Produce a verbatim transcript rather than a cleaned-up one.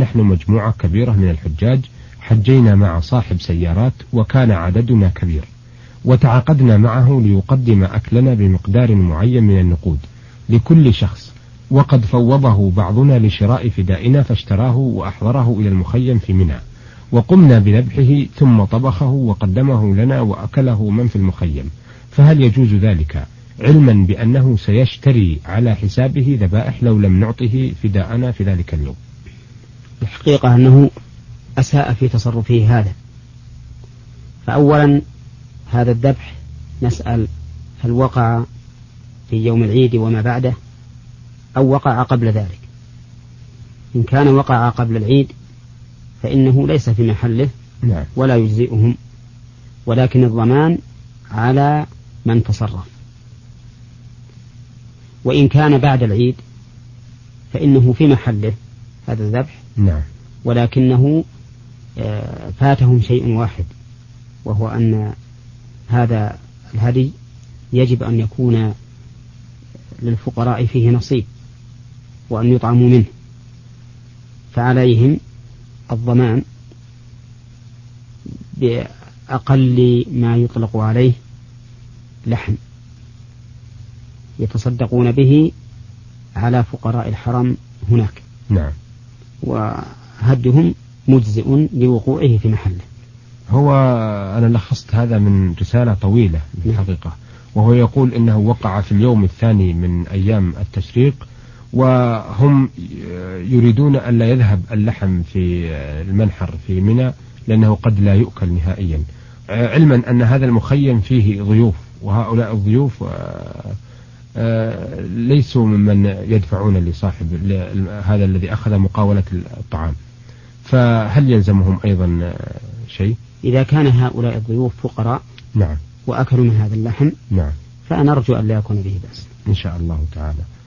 نحن مجموعة كبيرة من الحجاج حجينا مع صاحب سيارات وكان عددنا كبير، وتعاقدنا معه ليقدم أكلنا بمقدار معين من النقود لكل شخص، وقد فوضه بعضنا لشراء فدائنا فاشتراه وأحضره إلى المخيم في منى، وقمنا بذبحه ثم طبخه وقدمه لنا وأكله من في المخيم، فهل يجوز ذلك علما بأنه سيشتري على حسابه ذبائح لو لم نعطه فداءنا في ذلك اليوم؟ الحقيقة أنه أساء في تصرفه هذا. فأولا هذا الذبح نسأل هل وقع في يوم العيد وما بعده أو وقع قبل ذلك؟ إن كان وقع قبل العيد فإنه ليس في محله ولا يجزئهم، ولكن الضمان على من تصرف. وإن كان بعد العيد فإنه في محله هذا الذبح، ولكنه فاتهم شيء واحد، وهو أن هذا الهدي يجب أن يكون للفقراء فيه نصيب وأن يطعموا منه، فعليهم الضمان بأقل ما يطلق عليه لحم يتصدقون به على فقراء الحرم هناك. نعم. وهدهم مجزئ لوقوعه في محله. هو أنا لخصت هذا من رسالة طويلة في الحقيقة، وهو يقول إنه وقع في اليوم الثاني من أيام التشريق، وهم يريدون أن لا يذهب اللحم في المنحر في منى لأنه قد لا يؤكل نهائيا، علما أن هذا المخيم فيه ضيوف، وهؤلاء الضيوف ليسوا ممن يدفعون لصاحب هذا الذي أخذ مقاولة الطعام، فهل يلزمهم أيضا شيء؟ إذا كان هؤلاء الضيوف فقراء نعم وأكلوا من هذا اللحم نعم فأنا أرجو أن لا يكون به بأس إن شاء الله تعالى.